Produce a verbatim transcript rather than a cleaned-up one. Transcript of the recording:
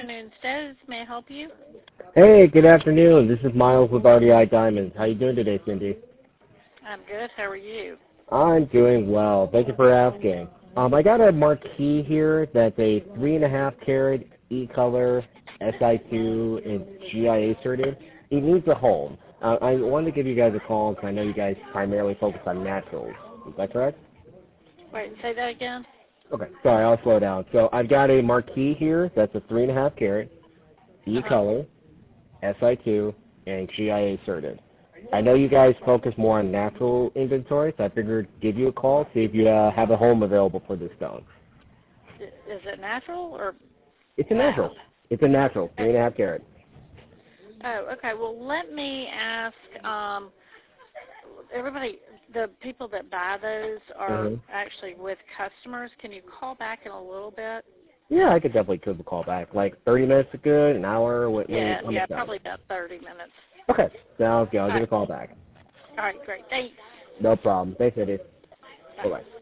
afternoon, Stoves. May I help you? Hey, good afternoon. This is Miles with R D I Diamonds. How you doing today, Cindy? I'm good. How are you? I'm doing well. Thank you for asking. Um, I got a marquee here that's a three and a half carat E-color S I two and G I A certified. It needs a home. Uh, I wanted to give you guys a call because I know you guys primarily focus on naturals. Is that correct? Wait, say that again. Okay, sorry, I'll slow down. So I've got a marquee here that's a three and a half carat E-color, uh-huh. S I two, and G I A certified. I know you guys focus more on natural inventory, so I figured give you a call, see if you uh, have a home available for this stone. Is it natural or? It's a natural. It's a natural, three and a half carat. Oh, okay. Well, let me ask. Um, everybody, the people that buy those are Mm-hmm. actually with customers. Can you call back in a little bit? Yeah, I could definitely could call back. Like thirty minutes is good, an hour. What, Yeah, what, yeah, probably about thirty minutes. Okay, sounds good. I'll All give right. a call back. All right, great. Thanks. No problem. Thanks, Eddie. Bye bye.